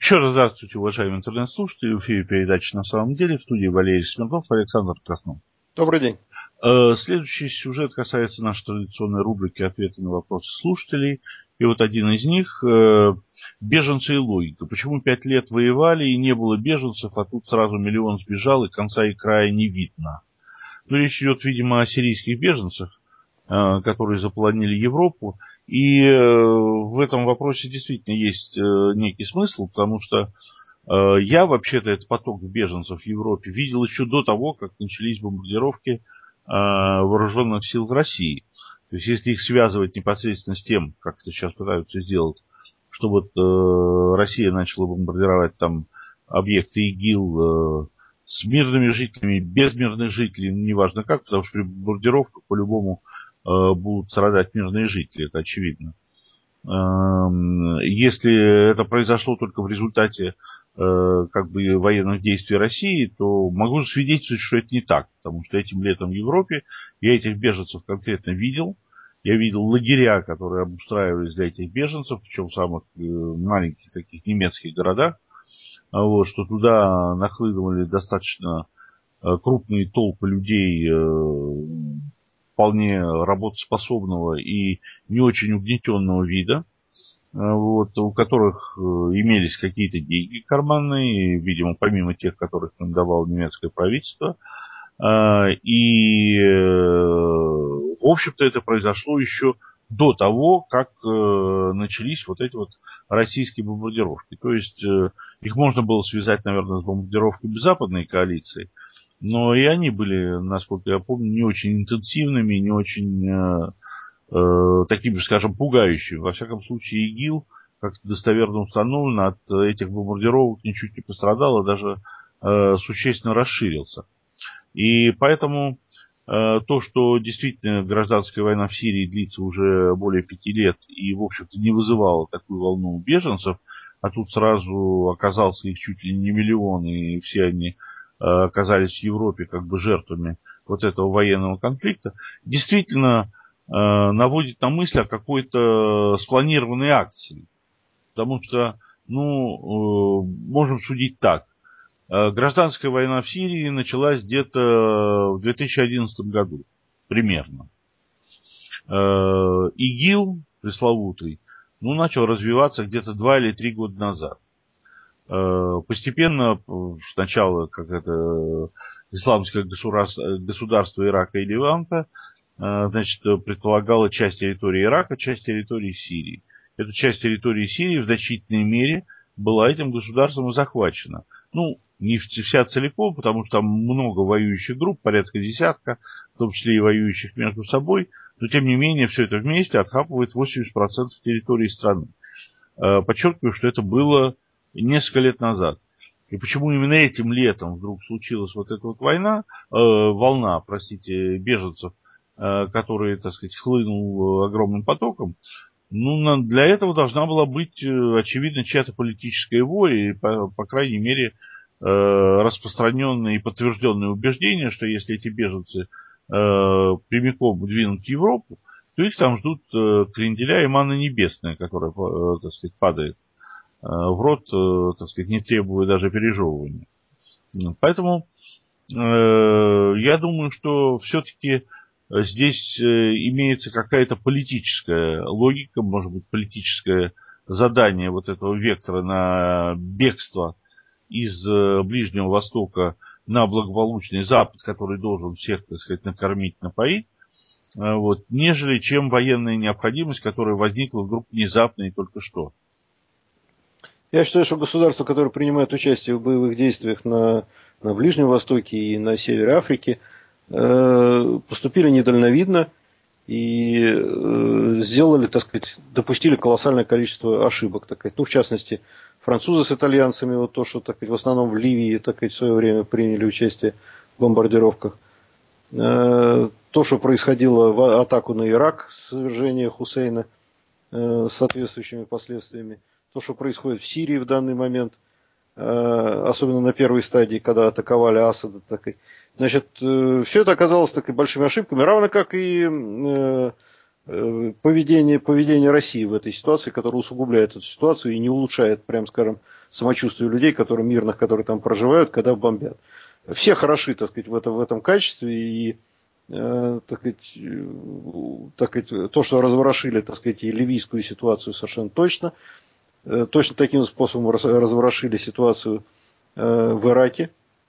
Еще раз здравствуйте, уважаемые интернет-слушатели. В эфире передачи «На самом деле». В студии Валерий Смирнов, Александр Краснов. Добрый день. Следующий сюжет касается нашей традиционной рубрики «Ответы на вопросы слушателей». И вот один из них – беженцы и логика. Почему 5 лет воевали и не было беженцев, а тут сразу миллион сбежал и конца и края не видно? Ну, речь идет, видимо, о сирийских беженцах, которые заполонили Европу. И в этом вопросе действительно есть некий смысл, потому что я вообще-то этот поток беженцев в Европе видел еще до того, как начались бомбардировки вооруженных сил России. То есть, если их связывать непосредственно с тем, как это сейчас пытаются сделать, что вот Россия начала бомбардировать там объекты ИГИЛ с мирными жителями, без мирных жителей, неважно как, потому что при бомбардировках по-любому будут страдать мирные жители, это очевидно. Если это произошло только в результате военных действий России, то могу свидетельствовать, что это не так, потому что этим летом в Европе я этих беженцев конкретно видел. Я видел лагеря, которые обустраивались для этих беженцев, причем в самых маленьких таких немецких городах, что туда нахлынули достаточно крупные толпы людей, вполне работоспособного и не очень угнетенного вида, у которых имелись какие-то деньги карманные, видимо, помимо тех, которых им давало немецкое правительство. И, в общем-то, это произошло еще до того, как начались вот эти вот российские бомбардировки. То есть их можно было связать, наверное, с бомбардировками западной коалиции, но и они были, насколько я помню, не очень интенсивными, не очень такими, скажем, пугающими. Во всяком случае, ИГИЛ, как достоверно установлено, от этих бомбардировок ничуть не пострадал, а даже существенно расширился. И поэтому то, что действительно гражданская война в Сирии длится уже более 5 лет и, в общем-то, не вызывала такую волну беженцев, а тут сразу оказался их чуть ли не миллион, и все они оказались в Европе как бы жертвами вот этого военного конфликта, действительно наводит на мысль о какой-то спланированной акции. Потому что, можем судить так. Гражданская война в Сирии началась где-то в 2011 году, примерно. ИГИЛ, пресловутый, начал развиваться где-то 2 или 3 года назад. Постепенно, сначала исламское государство Ирака и Леванта, предполагала часть территории Ирака, часть территории Сирии. Эта часть территории Сирии в значительной мере была этим государством захвачена. Не вся целиком, потому что там много воюющих групп, порядка десятка, в том числе и воюющих между собой, но тем не менее все это вместе отхапывает 80% территории страны. Подчеркиваю, что это было несколько лет назад. И почему именно этим летом вдруг случилась вот эта вот волна беженцев, который, хлынул огромным потоком, для этого должна была быть, очевидно, чья-то политическая воля, и, по крайней мере, распространенное и подтвержденное убеждение, что если эти беженцы прямиком двинут в Европу, то их там ждут кренделя и манна небесная, которая, падает в рот, не требуя даже пережевывания. Поэтому я думаю, что все-таки здесь имеется какая-то политическая логика, может быть, политическое задание вот этого вектора на бегство из Ближнего Востока на благополучный Запад, который должен всех, накормить, напоить, нежели чем военная необходимость, которая возникла вдруг внезапно и только что. Я считаю, что государства, которые принимают участие в боевых действиях на Ближнем Востоке и на севере Африки, поступили недальновидно и допустили колоссальное количество ошибок. В частности, французы с итальянцами, то, что в основном в Ливии в свое время приняли участие в бомбардировках. То, что происходило в атаку на Ирак, свержение Хусейна с соответствующими последствиями. То, что происходит в Сирии в данный момент, особенно на первой стадии, когда атаковали Асада. Все это оказалось большими ошибками, равно как и поведение России в этой ситуации, которое усугубляет эту ситуацию и не улучшает, прям скажем, самочувствие людей, которые мирных, которые там проживают, когда бомбят. Все хороши, так сказать, в этом качестве, и так сказать, то, что разворошили, так сказать, и ливийскую ситуацию совершенно точно. Точно таким способом разворошили ситуацию в Ираке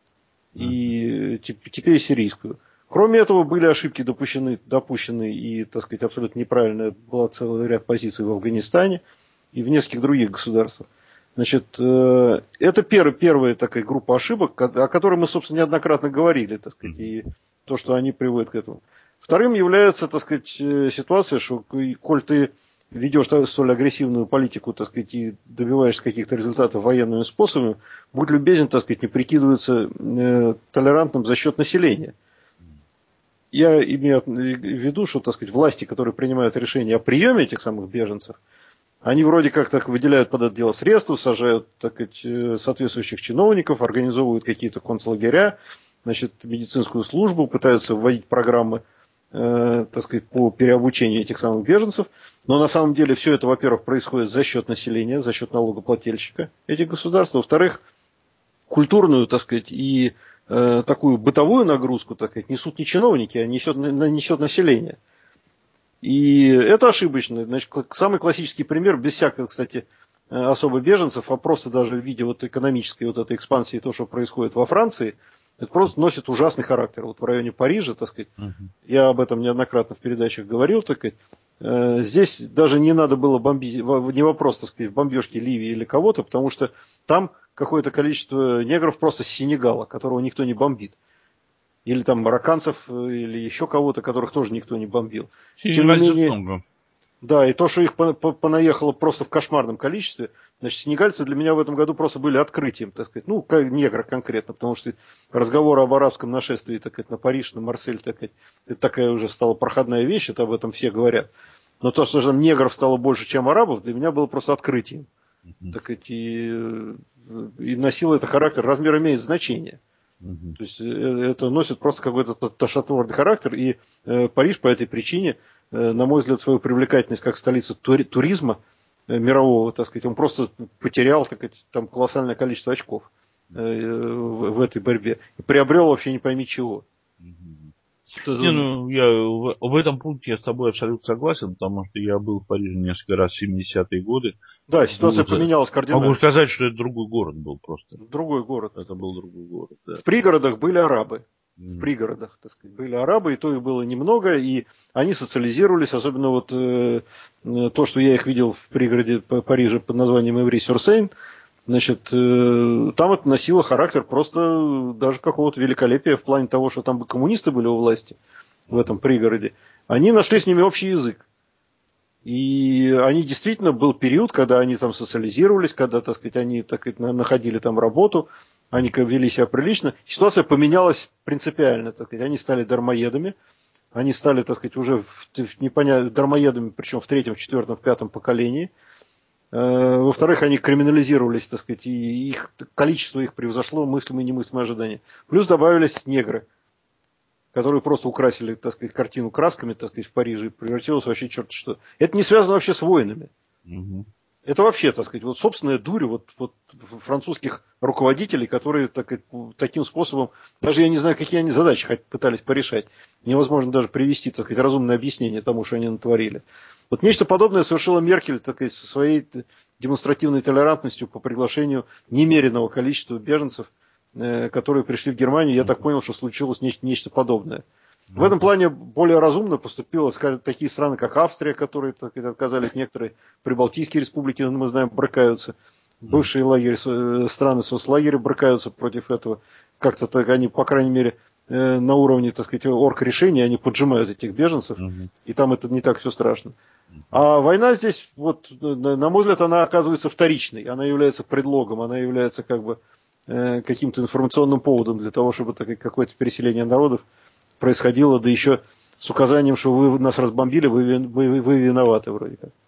и теперь сирийскую. Кроме этого, были ошибки допущены и, так сказать, абсолютно неправильная была целый ряд позиций в Афганистане и в нескольких других государствах. Значит, это первая такая группа ошибок, о которой мы, собственно, неоднократно говорили, так сказать, и то, что они приводят к этому. Вторым является, так сказать, ситуация, что, коль ты ведешь столь агрессивную политику, так сказать, и добиваешься каких-то результатов военными способами, будь любезен, так сказать, не прикидываться толерантным за счет населения. Я имею в виду, что, так сказать, власти, которые принимают решения о приеме этих самых беженцев, они вроде как так выделяют под это дело средства, сажают, так сказать, соответствующих чиновников, организовывают какие-то концлагеря, значит, медицинскую службу, пытаются вводить программы, так сказать, по переобучению этих самых беженцев. Но на самом деле все это, во-первых, происходит за счет населения, за счет налогоплательщика этих государств. Во-вторых, культурную, так сказать, и такую бытовую нагрузку, так сказать, несут не чиновники, а несет население. И это ошибочно. Значит, самый классический пример, без всякого, кстати, особо беженцев, а просто даже в виде вот экономической вот этой экспансии, то, что происходит во Франции, это просто носит ужасный характер. Вот в районе Парижа, так сказать, я об этом неоднократно в передачах говорил, так сказать, здесь даже не надо было бомбить, не вопрос, так сказать, в бомбежке Ливии или кого-то, потому что там какое-то количество негров просто с Сенегала, которого никто не бомбит. Или там марокканцев, или еще кого-то, которых тоже никто не бомбил. Тем не менее, да, и то, что их понаехало просто в кошмарном количестве, значит, сенегальцы для меня в этом году просто были открытием, так сказать, ну, как негры конкретно, потому что разговоры об арабском нашествии, так сказать, на Париж, на Марсель, так сказать, это такая уже стала проходная вещь, это об этом все говорят. Но то, что там негров стало больше, чем арабов, для меня было просто открытием. Так сказать, и носило это характер, размер имеет значение. То есть это носит просто какой-то тошнотворный характер, и Париж по этой причине, на мой взгляд, свою привлекательность как столица туризма мирового, так сказать, он просто потерял, так сказать, там колоссальное количество очков в этой борьбе и приобрел вообще не пойми чего. Не, ну, в этом пункте я с тобой абсолютно согласен, потому что я был в Париже несколько раз в 70-е годы. Да, ситуация поменялась кардинально. Могу сказать, что это другой город был просто. Другой город. Это был другой город, да. В пригородах были арабы. В пригородах, так сказать, были арабы, и то их было немного, и они социализировались, особенно вот то, что я их видел в пригороде Парижа под названием Иври-Сюр-Сейн, значит, там это носило характер просто даже какого-то великолепия в плане того, что там бы коммунисты были у власти в этом пригороде. Они нашли с ними общий язык. И они действительно, был период, когда они там социализировались, когда, так сказать, они, так сказать, находили там работу, они вели себя прилично. Ситуация поменялась принципиально, так сказать. Они стали дармоедами, они стали, так сказать, уже дармоедами, причем в третьем, четвертом, пятом поколении. Во-вторых, они криминализировались, так сказать, и количество их превзошло мыслимые и немыслимые ожидания. Плюс добавились негры, которые просто украсили, так сказать, картину красками, так сказать, в Париже, и превратилось вообще черт что. Это не связано вообще с войнами. Это вообще, так сказать, вот собственная дурь вот французских руководителей, которые таким способом, даже я не знаю, какие они задачи пытались порешать. Невозможно даже привести, так сказать, разумное объяснение тому, что они натворили. Вот нечто подобное совершила Меркель, так сказать, со своей демонстративной толерантностью по приглашению немеренного количества беженцов, которые пришли в Германию. Я так понял, что случилось нечто подобное. В этом плане более разумно поступило, скажем, такие страны, как Австрия, которые, так сказать, отказались, некоторые прибалтийские республики, мы знаем, брыкаются. Бывшие страны соцлагеря брыкаются против этого. Как-то так они, по крайней мере, на уровне, так сказать, оргрешения, они поджимают этих беженцев, и там это не так все страшно. А война здесь, вот, на мой взгляд, она оказывается вторичной, она является предлогом, она является как бы каким-то информационным поводом для того, чтобы какое-то переселение народов происходило, да еще с указанием, что вы нас разбомбили, вы виноваты вроде как.